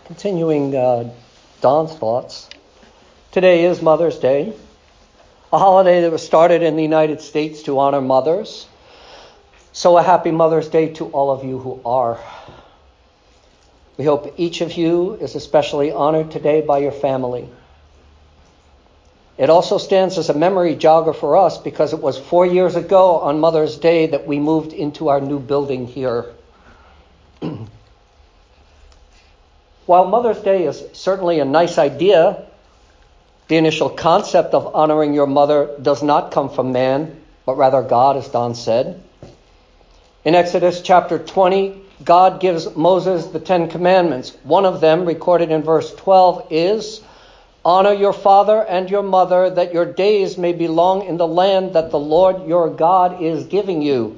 Continuing Don's thoughts, today is Mother's Day, a holiday that was started in the United States to honor mothers. So a happy Mother's Day to all of you who are. We hope each of you is especially honored today by your family. It also stands as a memory jogger for us because it was 4 years ago on Mother's Day that we moved into our new building here. While Mother's Day is certainly a nice idea, the initial concept of honoring your mother does not come from man, but rather God, as Don said. In Exodus chapter 20, God gives Moses the 10 commandments. One of them, recorded in verse 12, is, "Honor your father and your mother, that your days may be long in the land that the Lord your God is giving you."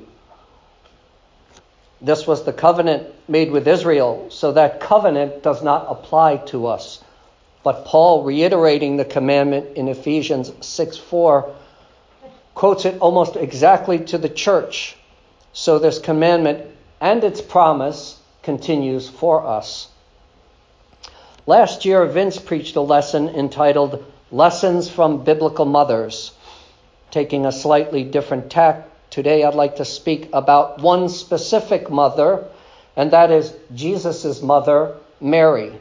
This was the covenant made with Israel, so that covenant does not apply to us. But Paul, reiterating the commandment in Ephesians 6:4, quotes it almost exactly to the church. So this commandment and its promise continues for us. Last year, Vince preached a lesson entitled Lessons from Biblical Mothers. Taking a slightly different tack, today I'd like to speak about one specific mother, and that is Jesus' mother, Mary.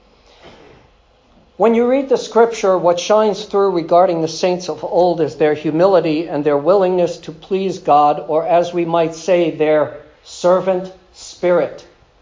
When you read the scripture, what shines through regarding the saints of old is their humility and their willingness to please God, or as we might say, their servant spirit.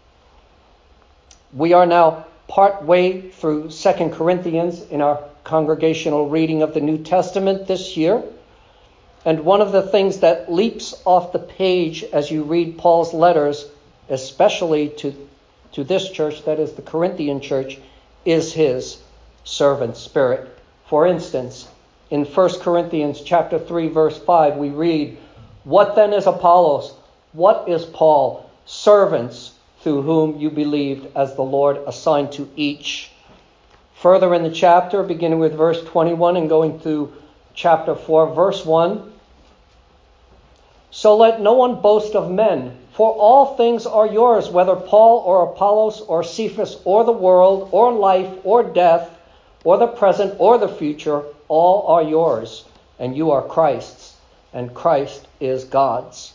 We are now part way through 2 Corinthians in our congregational reading of the New Testament this year. And one of the things that leaps off the page as you read Paul's letters, especially to this church, that is the Corinthian church, is his servant spirit. For instance, in 1 Corinthians chapter 3, verse 5, we read, "What then is Apollos? What is Paul? Servants through whom you believed, as the Lord assigned to each." Further in the chapter, beginning with verse 21 and going through chapter 4, verse 1, "So let no one boast of men, for all things are yours, whether Paul or Apollos or Cephas or the world or life or death or the present or the future, all are yours, and you are Christ's, and Christ is God's."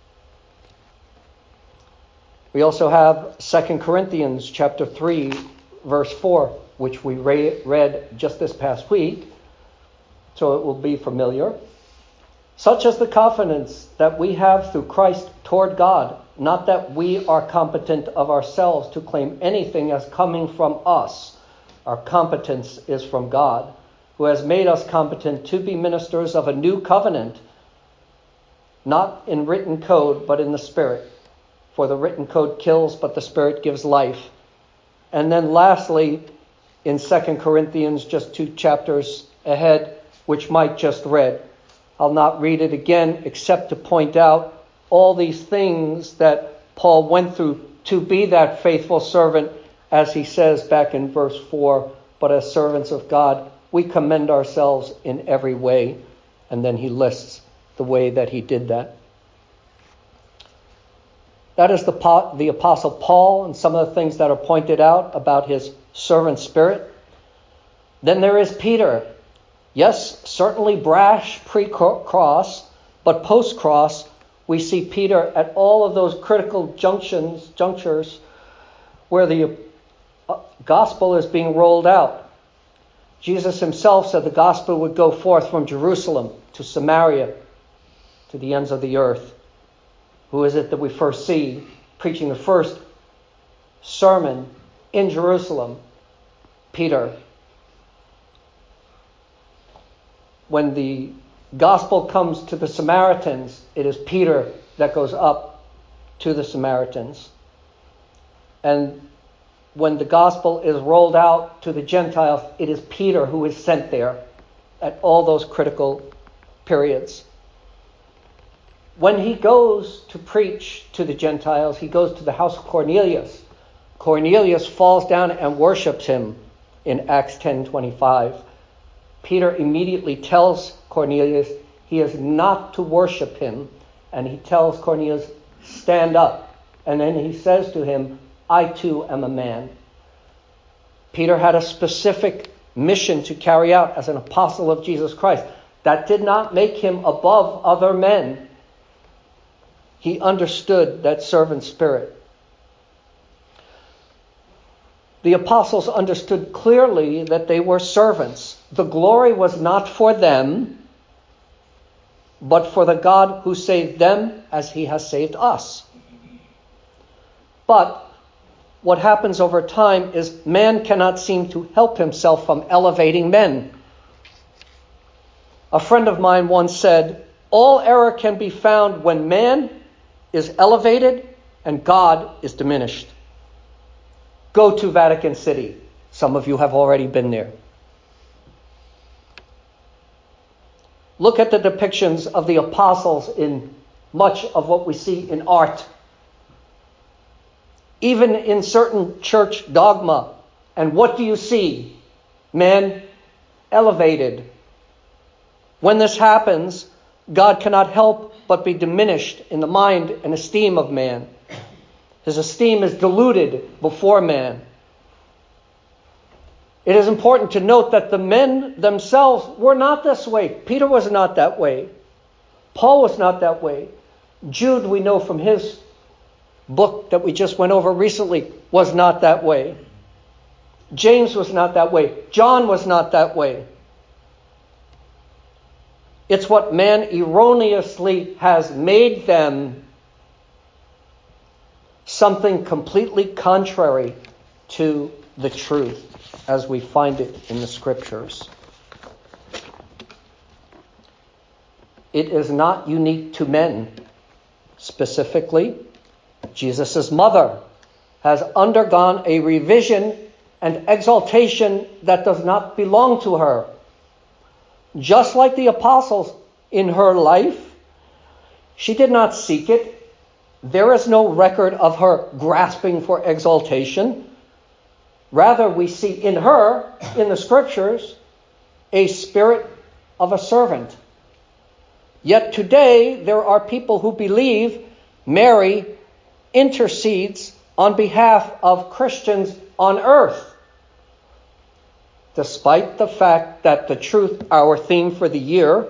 We also have 2 Corinthians chapter 3, verse 4, which we read just this past week, so it will be familiar. "Such is the confidence that we have through Christ toward God, not that we are competent of ourselves to claim anything as coming from us. Our competence is from God, who has made us competent to be ministers of a new covenant, not in written code, but in the Spirit. For the written code kills, but the Spirit gives life." And then lastly, in 2 Corinthians, just 2 chapters ahead, which Mike just read. I'll not read it again, except to point out all these things that Paul went through to be that faithful servant, as he says back in verse 4, "But as servants of God, we commend ourselves in every way." And then he lists the way that he did that. That is the Apostle Paul and some of the things that are pointed out about his servant spirit. Then there is Peter. Yes, certainly brash pre-cross, but post-cross, we see Peter at all of those critical junctures where the gospel is being rolled out. Jesus himself said the gospel would go forth from Jerusalem to Samaria, to the ends of the earth. Who is it that we first see preaching the first sermon in Jerusalem? Peter. When the gospel comes to the Samaritans, it is Peter that goes up to the Samaritans. And when the gospel is rolled out to the Gentiles, it is Peter who is sent there at all those critical periods. When he goes to preach to the Gentiles, he goes to the house of Cornelius. Cornelius falls down and worships him in Acts 10:25. Peter immediately tells Cornelius he is not to worship him, and he tells Cornelius, "Stand up." And then he says to him, "I too am a man." Peter had a specific mission to carry out as an apostle of Jesus Christ. That did not make him above other men. He understood that servant spirit. The apostles understood clearly that they were servants. The glory was not for them, but for the God who saved them as he has saved us. But what happens over time is man cannot seem to help himself from elevating men. A friend of mine once said, all error can be found when man is elevated and God is diminished. Go to Vatican City. Some of you have already been there. Look at the depictions of the apostles in much of what we see in art. Even in certain church dogma. And what do you see? Man elevated. When this happens, God cannot help but be diminished in the mind and esteem of man. His esteem is diluted before man. It is important to note that the men themselves were not this way. Peter was not that way. Paul was not that way. Jude, we know from his book that we just went over recently, was not that way. James was not that way. John was not that way. It's what man erroneously has made them, something completely contrary to the truth as we find it in the scriptures. It is not unique to men. Specifically, Jesus' mother has undergone a revision and exaltation that does not belong to her. Just like the apostles in her life, she did not seek it. There is no record of her grasping for exaltation. Rather, we see in her, in the scriptures, a spirit of a servant. Yet today, there are people who believe Mary intercedes on behalf of Christians on earth. Despite the fact that the truth, our theme for the year,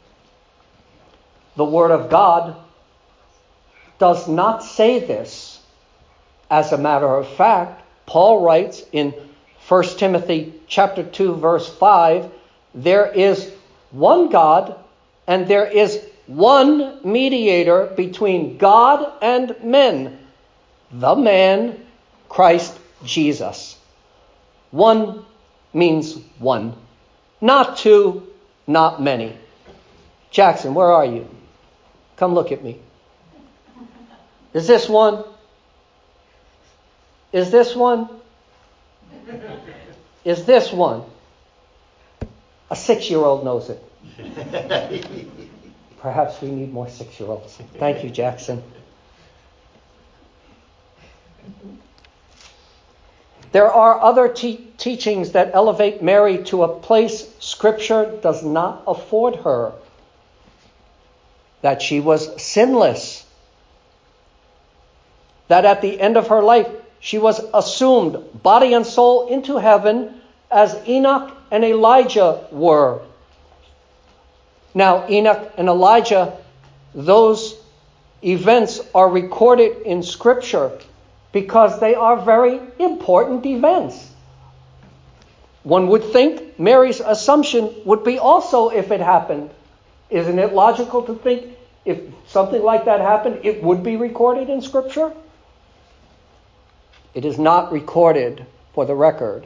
the Word of God, does not say this. As a matter of fact, Paul writes in 1 Timothy chapter 2, verse 5, there is one God and there is one mediator between God and men, the man, Christ Jesus. One means one. Not two, not many. Jackson, where are you? Come look at me. Is this one? Is this one? Is this one? A 6-year-old knows it. Perhaps we need more 6-year-olds. Thank you, Jackson. There are other teachings that elevate Mary to a place Scripture does not afford her. That she was sinless. That at the end of her life, she was assumed, body and soul, into heaven as Enoch and Elijah were. Now, Enoch and Elijah, those events are recorded in Scripture because they are very important events. One would think Mary's assumption would be also if it happened. Isn't it logical to think if something like that happened, it would be recorded in Scripture? It is not recorded for the record.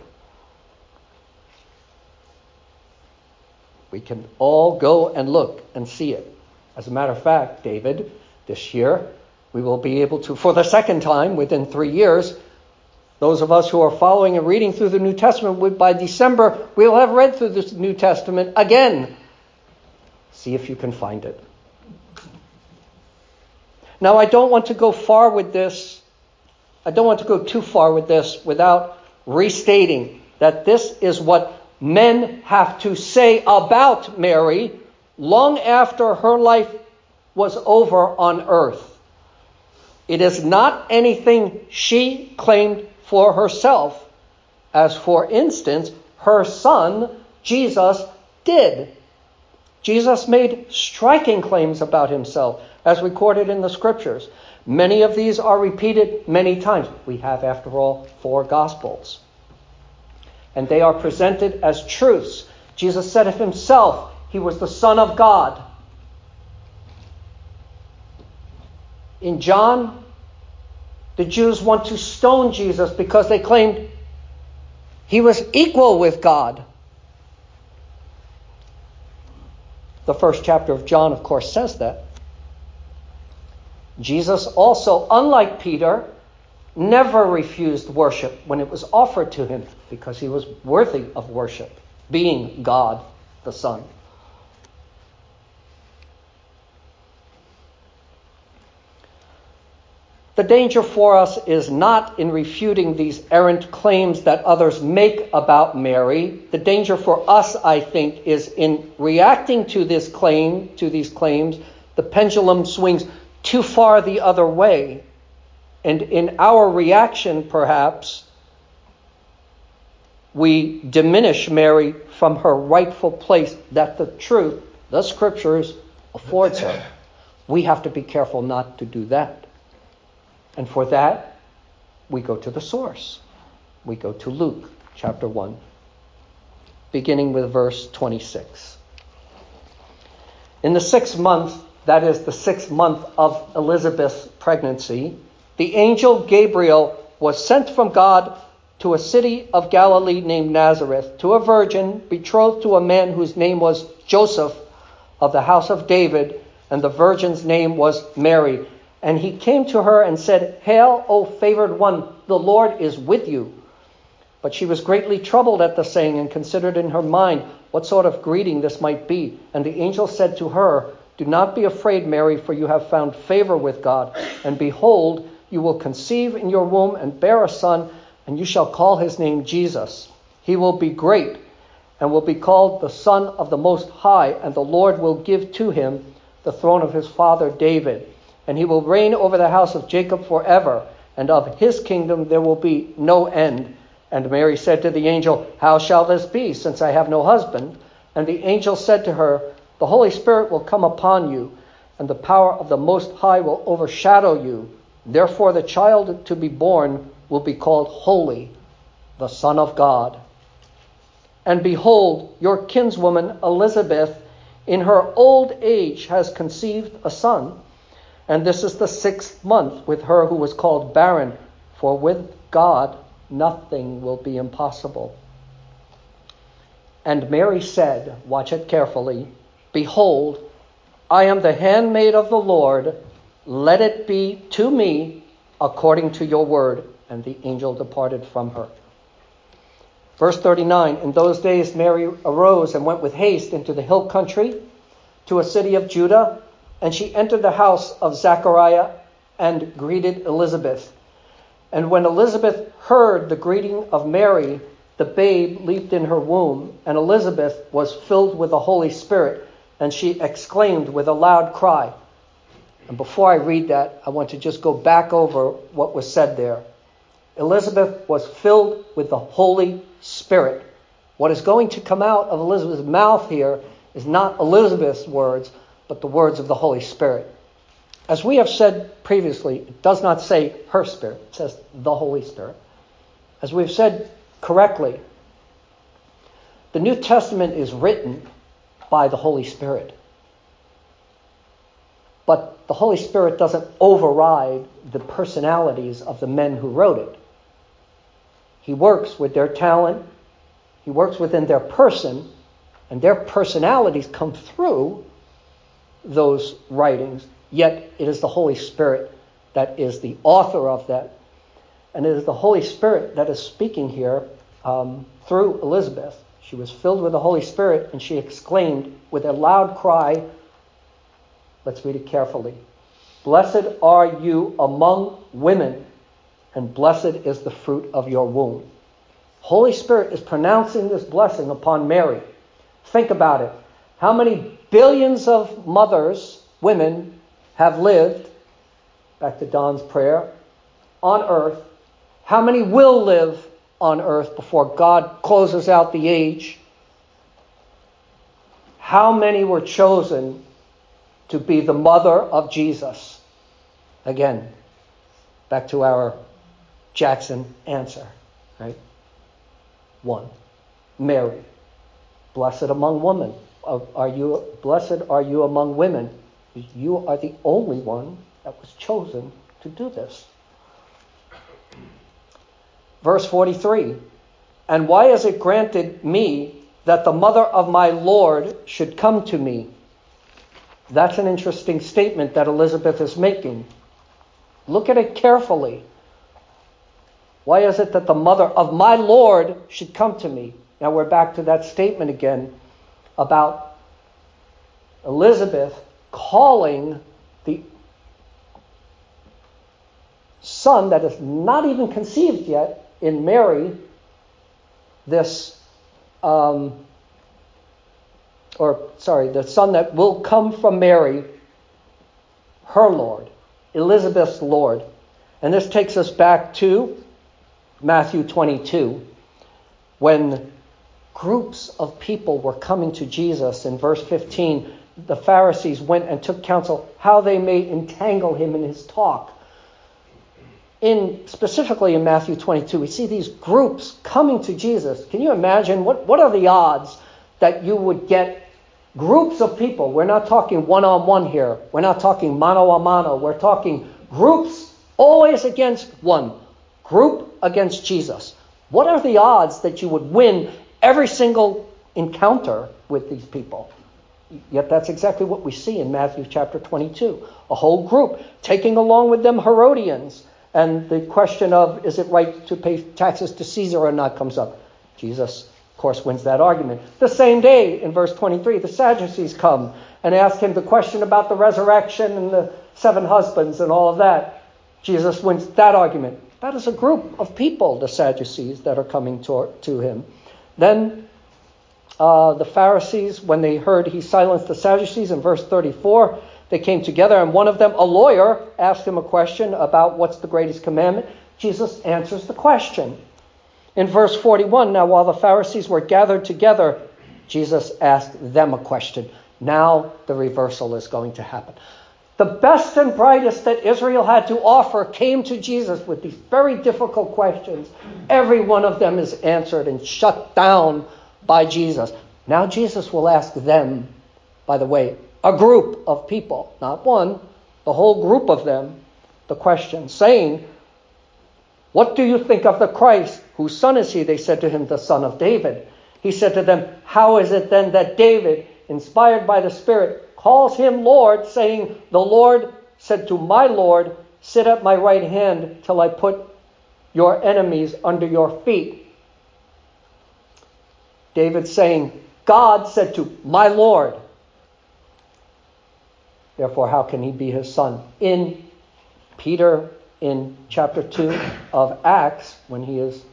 We can all go and look and see it. As a matter of fact, David, this year, we will be able to, for the second time within 3 years, those of us who are following and reading through the New Testament, by December, we'll have read through this New Testament again. See if you can find it. Now, I don't want to go far with this. I don't want to go too far with this without restating that this is what men have to say about Mary long after her life was over on earth. It is not anything she claimed for herself. as for instance, her son, Jesus, did. Jesus made striking claims about himself, as recorded in the scriptures. Many of these are repeated many times. We have, after all, 4 Gospels. And they are presented as truths. Jesus said of himself, he was the Son of God. In John, the Jews want to stone Jesus because they claimed he was equal with God. The first chapter of John, of course, says that. Jesus also, unlike Peter, never refused worship when it was offered to him because he was worthy of worship, being God the Son. The danger for us is not in refuting these errant claims that others make about Mary. The danger for us, I think, is in reacting to these claims. The pendulum swings too far the other way. And in our reaction, perhaps, we diminish Mary from her rightful place that the truth, the scriptures, affords her. We have to be careful not to do that. And for that, we go to the source. We go to Luke chapter 1, beginning with verse 26. In the 6th month, that is the 6th month of Elizabeth's pregnancy, the angel Gabriel was sent from God to a city of Galilee named Nazareth, to a virgin betrothed to a man whose name was Joseph of the house of David, and the virgin's name was Mary. And he came to her and said, "Hail, O favored one, the Lord is with you." But she was greatly troubled at the saying and considered in her mind what sort of greeting this might be. And the angel said to her, "Do not be afraid, Mary, for you have found favor with God. And behold, you will conceive in your womb and bear a son, and you shall call his name Jesus. He will be great and will be called the Son of the Most High, and the Lord will give to him the throne of his father David. And he will reign over the house of Jacob forever, and of his kingdom there will be no end." And Mary said to the angel, "How shall this be, since I have no husband?" And the angel said to her, "The Holy Spirit will come upon you, and the power of the Most High will overshadow you. Therefore the child to be born will be called Holy, the Son of God. And behold, your kinswoman Elizabeth, in her old age, has conceived a son. And this is the 6th month with her who was called barren, for with God nothing will be impossible." And Mary said, watch it carefully, "Behold, I am the handmaid of the Lord. Let it be to me according to your word." And the angel departed from her. Verse 39, in those days Mary arose and went with haste into the hill country to a city of Judah, and she entered the house of Zechariah and greeted Elizabeth. And when Elizabeth heard the greeting of Mary, the babe leaped in her womb, and Elizabeth was filled with the Holy Spirit, and she exclaimed with a loud cry. And before I read that, I want to just go back over what was said there. Elizabeth was filled with the Holy Spirit. What is going to come out of Elizabeth's mouth here is not Elizabeth's words, but the words of the Holy Spirit. As we have said previously, it does not say her Spirit. It says the Holy Spirit. As we've said correctly, the New Testament is written by the Holy Spirit. But the Holy Spirit doesn't override the personalities of the men who wrote it. He works with their talent. He works within their person, and their personalities come through those writings. Yet it is the Holy Spirit that is the author of that. And it is the Holy Spirit that is speaking here through Elizabeth. She was filled with the Holy Spirit, and she exclaimed with a loud cry, let's read it carefully, "Blessed are you among women, and blessed is the fruit of your womb." Holy Spirit is pronouncing this blessing upon Mary. Think about it. How many billions of mothers, women, have lived, back to Don's prayer, on earth? How many will live on earth before God closes out the age, how many were chosen to be the mother of Jesus? Again, back to our Jackson answer, right? 1. Mary. Blessed among women. Blessed are you among women. You are the only one that was chosen to do this. Verse 43. And why is it granted me that the mother of my Lord should come to me? That's an interesting statement that Elizabeth is making. Look at it carefully. Why is it that the mother of my Lord should come to me? Now we're back to that statement again about Elizabeth calling the son that is not even conceived yet in Mary, the son that will come from Mary, her Lord, Elizabeth's Lord. And this takes us back to Matthew 22, when groups of people were coming to Jesus. In verse 15, the Pharisees went and took counsel how they may entangle him in his talk. Specifically in Matthew 22, we see these groups coming to Jesus. Can you imagine what are the odds that you would get groups of people? We're not talking one-on-one here. We're not talking mano-a-mano. We're talking groups always against one. Group against Jesus. What are the odds that you would win every single encounter with these people? Yet that's exactly what we see in Matthew chapter 22. A whole group taking along with them Herodians. And the question of, is it right to pay taxes to Caesar or not, comes up. Jesus, of course, wins that argument. The same day, in verse 23, the Sadducees come and ask him the question about the resurrection and the 7 husbands and all of that. Jesus wins that argument. That is a group of people, the Sadducees, that are coming to him. Then the Pharisees, when they heard he silenced the Sadducees, in verse 34, they came together, and one of them, a lawyer, asked him a question about what's the greatest commandment. Jesus answers the question. In verse 41, now while the Pharisees were gathered together, Jesus asked them a question. Now the reversal is going to happen. The best and brightest that Israel had to offer came to Jesus with these very difficult questions. Every one of them is answered and shut down by Jesus. Now Jesus will ask them, by the way, a group of people, not one, the whole group of them, the question, saying, what do you think of the Christ? Whose son is he? They said to him, the son of David. He said to them, how is it then that David, inspired by the Spirit, calls him Lord, saying, the Lord said to my Lord, sit at my right hand till I put your enemies under your feet. David saying, God said to my Lord. Therefore, how can he be his son? In Peter, in chapter 2 of Acts, when he is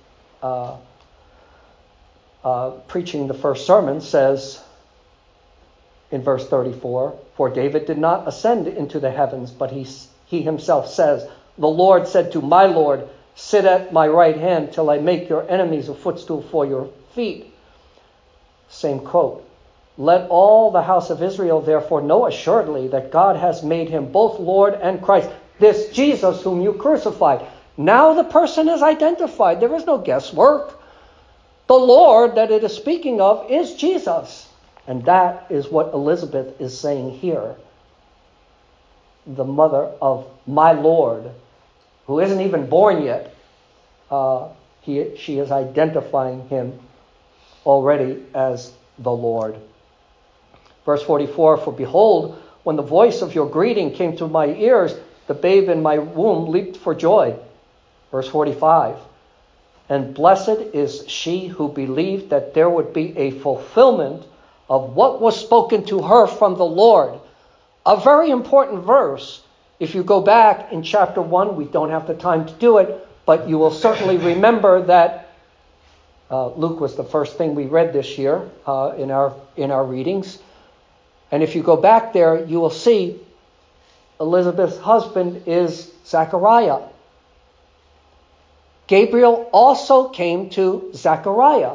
preaching the first sermon, says in verse 34, for David did not ascend into the heavens, but he himself says, the Lord said to my Lord, sit at my right hand till I make your enemies a footstool for your feet. Same quote. Let all the house of Israel therefore know assuredly that God has made him both Lord and Christ, this Jesus whom you crucified. Now the person is identified. There is no guesswork. The Lord that it is speaking of is Jesus. And that is what Elizabeth is saying here. The mother of my Lord, who isn't even born yet, she is identifying him already as the Lord. Verse 44, for behold, when the voice of your greeting came to my ears, the babe in my womb leaped for joy. Verse 45, and blessed is she who believed that there would be a fulfillment of what was spoken to her from the Lord. A very important verse. If you go back in chapter 1, we don't have the time to do it, but you will certainly remember that Luke was the first thing we read this year in our readings. And if you go back there, you will see Elizabeth's husband is Zechariah. Gabriel also came to Zechariah,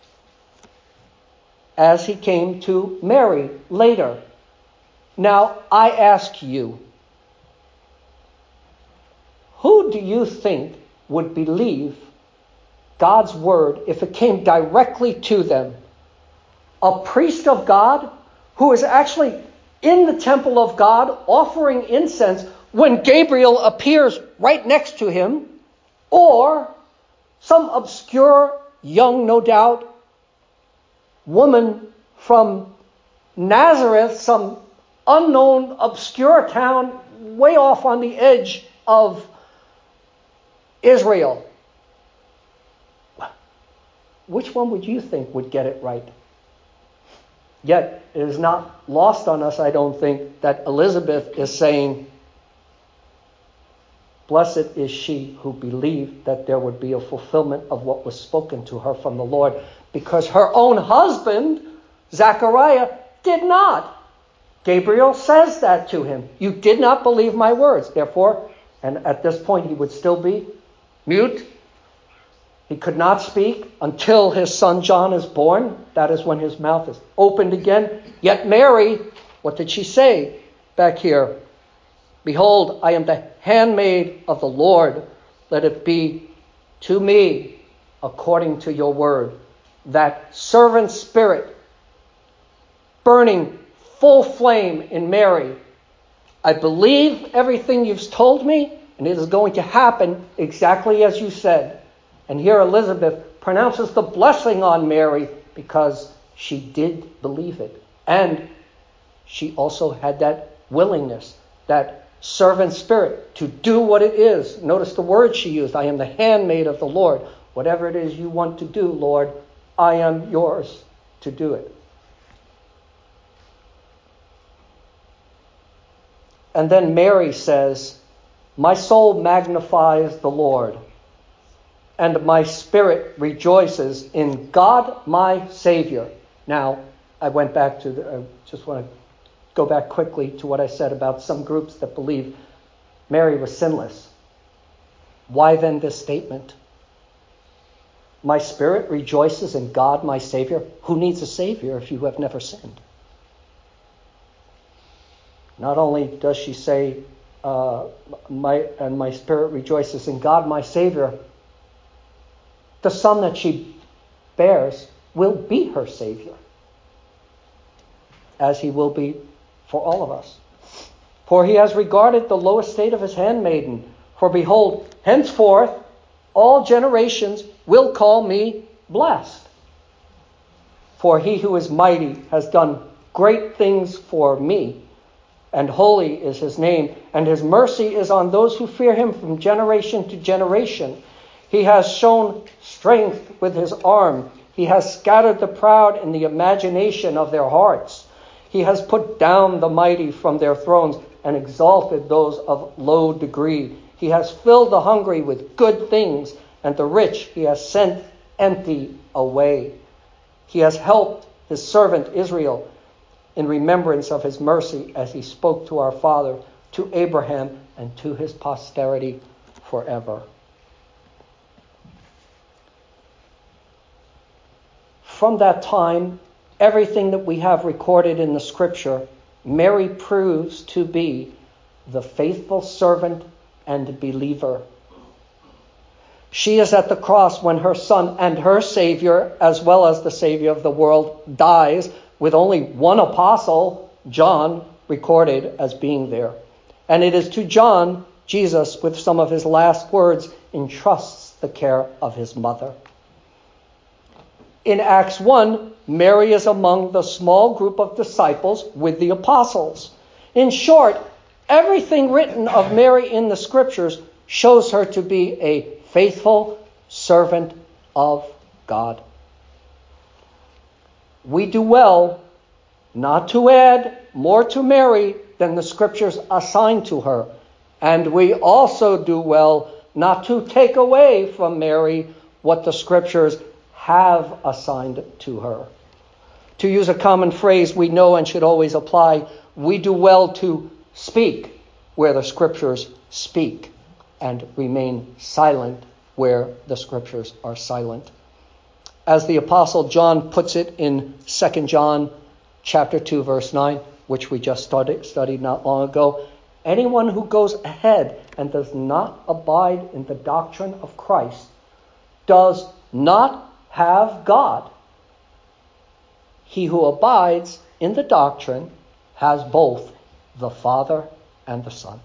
as he came to Mary later. Now, I ask you, who do you think would believe God's word if it came directly to them? A priest of God who is actually in the temple of God offering incense when Gabriel appears right next to him, or some obscure, young, no doubt, woman from Nazareth, some unknown, obscure town way off on the edge of Israel. Which one would you think would get it right? Yet it is not lost on us, I don't think, that Elizabeth is saying, blessed is she who believed that there would be a fulfillment of what was spoken to her from the Lord, because her own husband, Zechariah, did not. Gabriel says that to him. You did not believe my words. Therefore, and at this point he would still be mute. He could not speak until his son John is born. That is when his mouth is opened again. Yet Mary, what did she say back here? Behold, I am the handmaid of the Lord. Let it be to me according to your word. That servant spirit burning full flame in Mary. I believe everything you've told me, and it is going to happen exactly as you said. And here Elizabeth pronounces the blessing on Mary because she did believe it. And she also had that willingness, that servant spirit to do what it is. Notice the word she used. I am the handmaid of the Lord. Whatever it is you want to do, Lord, I am yours to do it. And then Mary says, my soul magnifies the Lord, and my spirit rejoices in God my Savior. Now, I went back to, I just want to go back quickly to what I said about some groups that believe Mary was sinless. Why then this statement? My spirit rejoices in God my Savior. Who needs a Savior if you have never sinned? Not only does she say, my spirit rejoices in God my Savior, the son that she bears will be her Savior, as he will be for all of us. For he has regarded the low estate of his handmaiden. For behold, henceforth all generations will call me blessed. For he who is mighty has done great things for me, and holy is his name, and his mercy is on those who fear him from generation to generation. He has shown strength with his arm. He has scattered the proud in the imagination of their hearts. He has put down the mighty from their thrones and exalted those of low degree. He has filled the hungry with good things, and the rich he has sent empty away. He has helped his servant Israel in remembrance of his mercy, as he spoke to our father, to Abraham, and to his posterity forever. From that time, everything that we have recorded in the scripture, Mary proves to be the faithful servant and believer. She is at the cross when her son and her Savior, as well as the Savior of the world, dies, with only one apostle, John, recorded as being there. And it is to John, Jesus, with some of his last words, entrusts the care of his mother. In Acts 1, Mary is among the small group of disciples with the apostles. In short, everything written of Mary in the scriptures shows her to be a faithful servant of God. We do well not to add more to Mary than the scriptures assign to her. And we also do well not to take away from Mary what the scriptures have assigned to her. To use a common phrase we know and should always apply, we do well to speak where the scriptures speak and remain silent where the scriptures are silent. As the Apostle John puts it in 2 John chapter 2, verse 9, which we just studied not long ago, anyone who goes ahead and does not abide in the doctrine of Christ does not have God. He who abides in the doctrine has both the Father and the Son.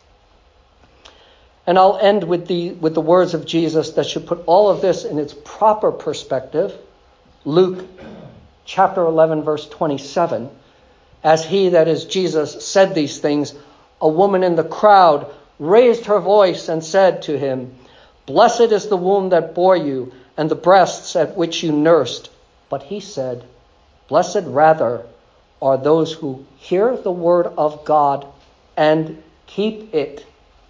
And I'll end with the words of Jesus that should put all of this in its proper perspective. Luke chapter 11, verse 27. As he, that is Jesus, said these things, a woman in the crowd raised her voice and said to him, "Blessed is the womb that bore you, and the breasts at which you nursed." But he said, "Blessed rather are those who hear the word of God and keep it."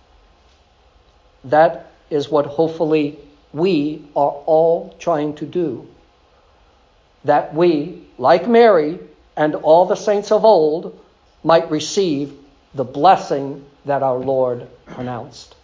That is what hopefully we are all trying to do. That we, like Mary and all the saints of old, might receive the blessing that our Lord pronounced.